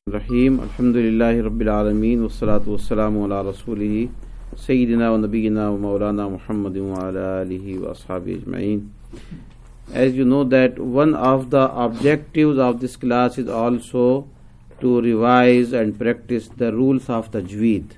Rahim. Alhamdulillahi Rabbil Alameen. Wassalatu wassalamu ala rasulihi Sayyidina wa Nabiyyina wa Maulana Muhammadin wa ala alihi wa ashabihi ajma'in. As you know that one of the objectives of this class is also to revise and practice the rules of Tajweed.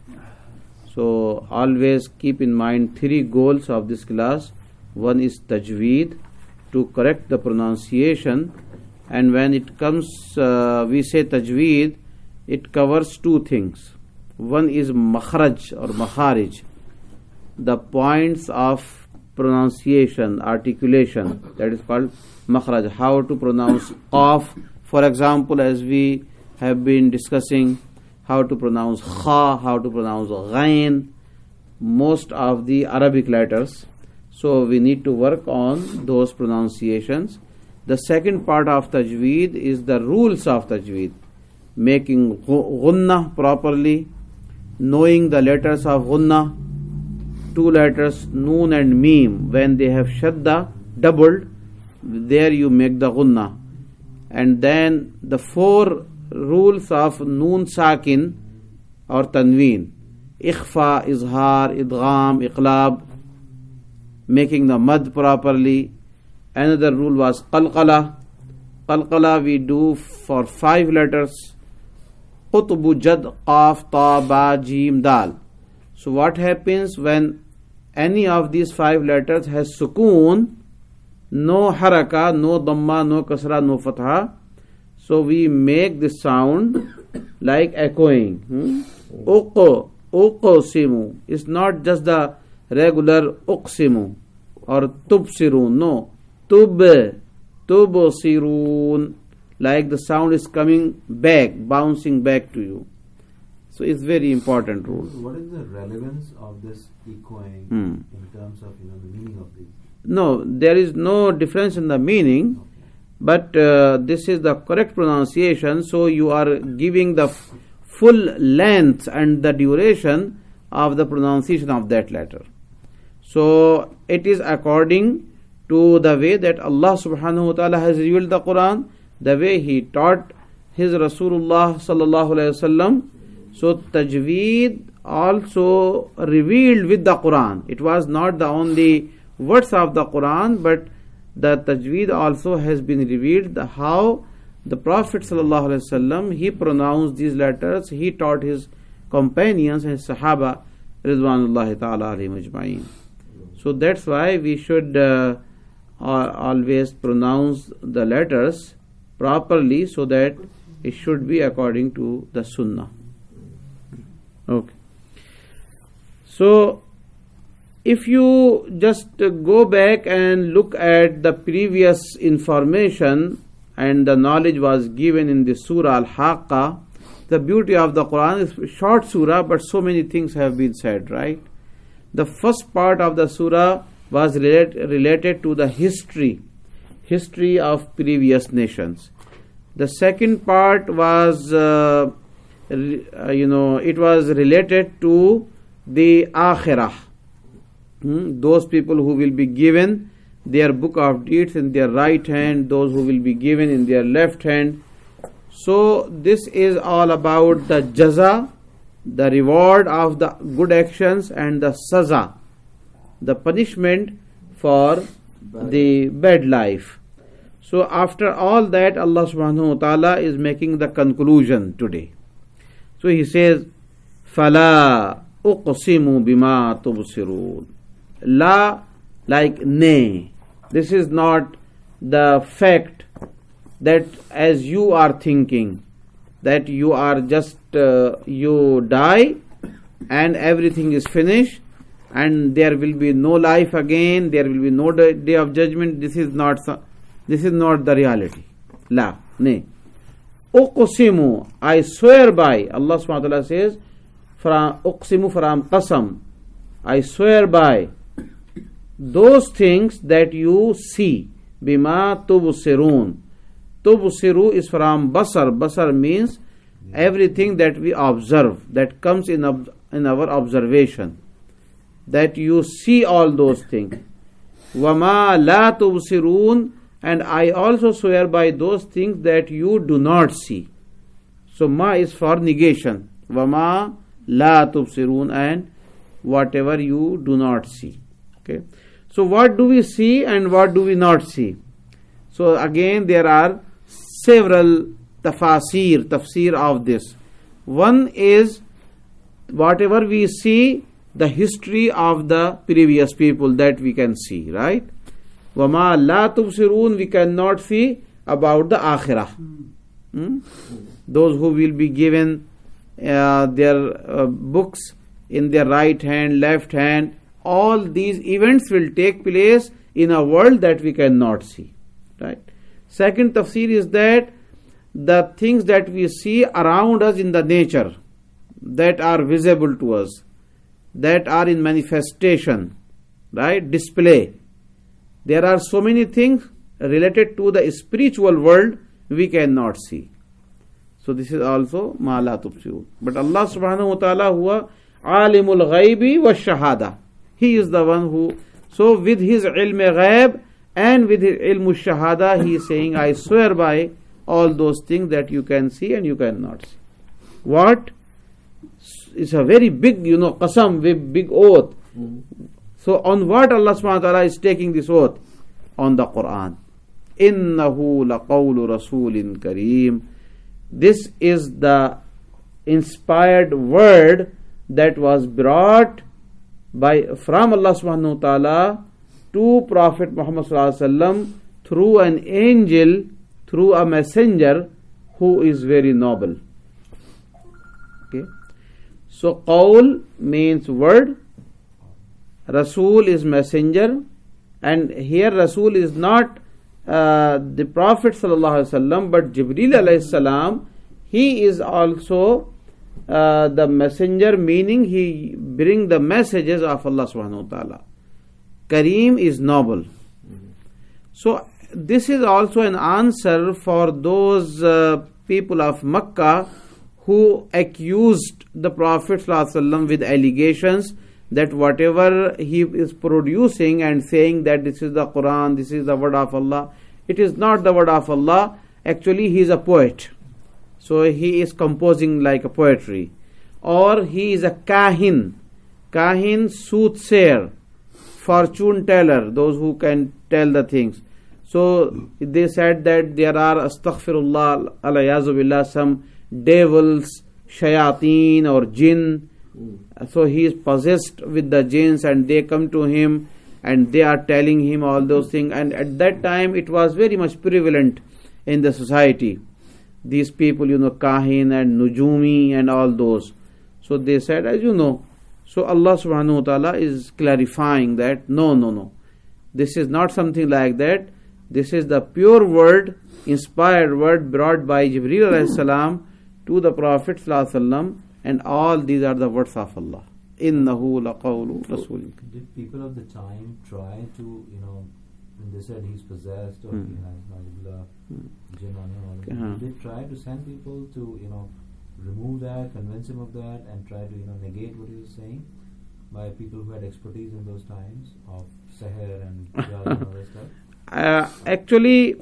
So always keep in mind three goals of this class. One is Tajweed, to correct the pronunciation, and when it comes we say Tajweed, it covers two things. One is makhraj or makharij, the points of pronunciation, articulation, that is called makhraj. How to pronounce qaf, for example, as we have been discussing, how to pronounce kha, how to pronounce ghain, most of the Arabic letters. So we need to work on those pronunciations. The second part of Tajweed is the rules of Tajweed, making gunna properly, knowing the letters of gunna, two letters noon and mim, when they have shadda doubled, there you make the gunna. And then the four rules of noon sakin or tanween, ikhfa, izhar, idgham, iqlab, making the mad properly. Another rule was qalqala. Qalqala we do for 5 letters, qutbu, jad, qaf, ta, ba, jim, dal. So what happens when any of these 5 letters has sukoon, no haraka, no dhamma, no kasra, no fatha, so we make this sound like echoing. Uqo, uqosimu. It's not just the regular uqsimu or tubsirun, no. Tub, tubsirun, like the sound is coming back, bouncing back to you. So it's very important rule. What is the relevance of this echoing in terms of the meaning of these? No, there is no difference in the meaning, but this is the correct pronunciation. So you are giving the full length and the duration of the pronunciation of that letter. So it is according to the way that Allah subhanahu wa ta'ala has revealed the Quran, the way He taught His Rasulullah sallallahu alayhi wasallam. So Tajweed also revealed with the Quran. It was not the only words of the Quran, but the Tajweed also has been revealed, how the Prophet sallallahu alayhi wasallam, he pronounced these letters, he taught his companions, his Sahaba ridwanullahi ta'ala alayhim ajma'in. So that's why we should always pronounce the letters properly, so that it should be according to the Sunnah. Okay. So if you just go back and look at the previous information, and the knowledge was given in the Surah Al-Haqqah, the beauty of the Quran is short surah, but so many things have been said, right? The first part of the surah was related to the history of previous nations. The second part was, it was related to the Akhirah. Those people who will be given their book of deeds in their right hand, those who will be given in their left hand. So this is all about the jaza, the reward of the good actions, and the saza, the punishment for the bad life. So after all that, Allah subhanahu wa ta'ala is making the conclusion today. So He says, فَلَا أُقْسِمُ بِمَا تُبْصِرُونَ. La, like nay. This is not the fact that as you are thinking, that you are just, you die and everything is finished and there will be no life again, there will be no day of judgment. This is not the reality. La, nay. Uqsimu, I swear by. Allah subhanahu wa ta'ala says, uqsimu from qasam, I swear by those things that you see. Bima tubsirun. Tubsiru is from basar. Basar means everything that we observe, that comes in our observation, that you see all those things. Wama la tubsirun, and I also swear by those things that you do not see. So ma is for negation. Wama la tubsirun, and whatever you do not see. Okay. So what do we see and what do we not see? So again there are several tafsir of this. One is whatever we see, the history of the previous people, that we can see, right? Wama la tubsirun, we cannot see about the akhirah. Those who will be given their books in their right hand, left hand, all these events will take place in a world that we cannot see, right? Second tafsir is that the things that we see around us in the nature, that are visible to us, that are in manifestation, right, display. There are so many things related to the spiritual world we cannot see. So this is also ma la tubsirun. But Allah subhanahu wa ta'ala huwa alimul ghaibi wa shahada. He is the one who, so with his ilm ghaib and with his ilm shahada, he is saying, I swear by all those things that you can see and you cannot see. What? It's a very big, qasam, big oath. So on what Allah subhanahu wa ta'ala is taking this oath? On the Quran. Innahu laqawlu rasulin kareem. This is the inspired word that was brought from Allah subhanahu wa ta'ala to Prophet Muhammad sallallahu alaihi wasallam through an angel, through a messenger who is very noble. Okay. So qawl means word, Rasul is messenger, and here Rasul is not the Prophet sallallahu alaihi wasallam, but Jibreel alayhi salam. He is also the messenger, meaning he bring the messages of Allah subhanahu wa ta'ala. Kareem is noble. So this is also an answer for those people of Makkah who accused the Prophet sallallahu alaihi wasallam with allegations that whatever he is producing and saying that this is the Quran, this is the word of Allah, it is not the word of Allah. Actually he is a poet. So he is composing like a poetry. Or he is a kahin. Kahin, soothsayer, fortune teller, those who can tell the things. So they said that there are, astaghfirullah, alayazu billah, some devils, shayateen or jinn. So he is possessed with the jinns and they come to him and they are telling him all those things. And at that time it was very much prevalent in the society. These people, kahin and nujumi and all those. So they said, as you know, so Allah subhanahu wa ta'ala is clarifying that no. This is not something like that. This is the pure word, inspired word brought by Jibreel alayhi salam to the Prophet sallallahu alaihi wasallam, and all these are the words of Allah. Innahu laqawlu rasulin. Did people of the time try to, when they said he's possessed or he has Najibullah, jinn on him, did they try to send people to, remove that, convince him of that, and try to, negate what he was saying by people who had expertise in those times of seher and jadoo and all that stuff? Actually,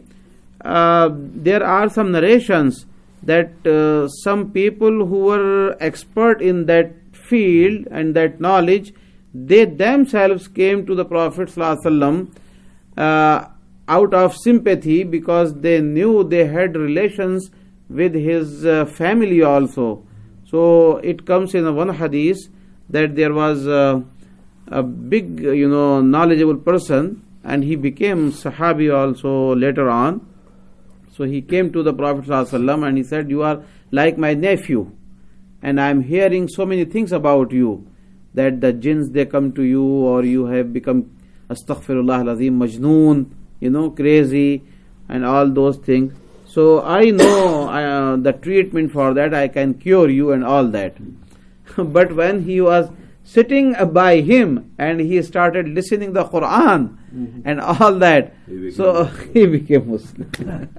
there are some narrations that some people who were expert in that field and that knowledge, they themselves came to the Prophet ﷺ out of sympathy, because they knew they had relations with his family also. So it comes in one hadith that there was a big, knowledgeable person, and he became Sahabi also later on. So he came to the Prophet ﷺ and he said, you are like my nephew, and I am hearing so many things about you, that the jinns, they come to you, or you have become astaghfirullah al-azim, majnoon, crazy and all those things. So I know the treatment for that, I can cure you and all that. But when he was sitting by him and he started listening the Quran and all that, so he became Muslim.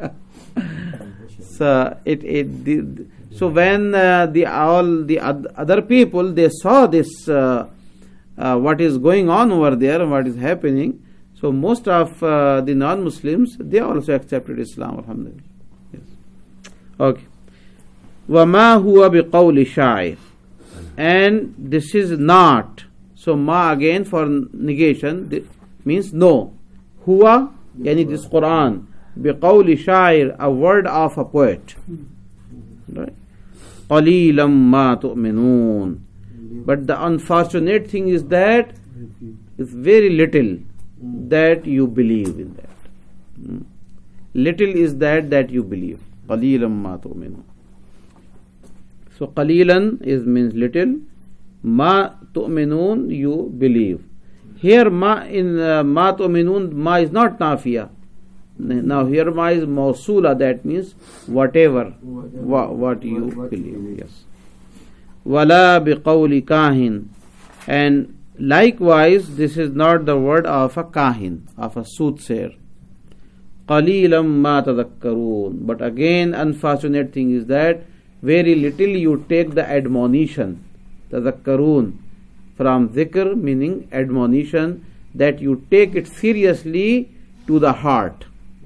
So when all the other people, they saw this, what is going on over there, what is happening, so most of the non-Muslims, they also accepted Islam, alhamdulillah. Yes. Okay. وَمَا هُوَ بِقَوْلِ شَاعِرٍ. And this is not. So ma again for negation means no. Huwa, yani this Quran, biqawli sha'ir, a word of a poet. Right? قَلِيلًا مَا تُؤْمِنُونَ. But the unfortunate thing is that it's very little that you believe in that. Little is that you believe. قَلِيلًا مَا تُؤْمِنُونَ. So qalilan is means little. Ma tu'minun, you believe. Here ma in ma tu'minun, ma is not nafiya. Now here ma is mausula, that means whatever, what you believe. Yes. Wala biqawli kahin. And likewise, this is not the word of a kahin, of a soothsayer. Qalilan ma tadhakkarun. But again, unfortunate thing is that very little you take the admonition, tadhakkarun, from dhikr meaning admonition, that you take it seriously to the heart.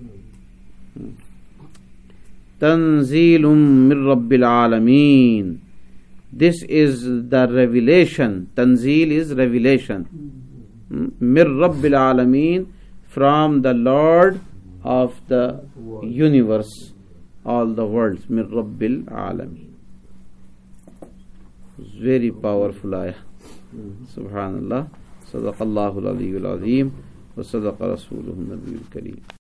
Tanzilum min Rabbil Alameen. This is the revelation. Tanzil is revelation. Min Rabbil Alameen, from the Lord of the universe, all the worlds. Min Rabbil Alameen. Very powerful ayah. Subhanallah. Sadaqallahu al-aliyyul azim. Wa sadaqa rasuluhu an-nabiyyul kareem.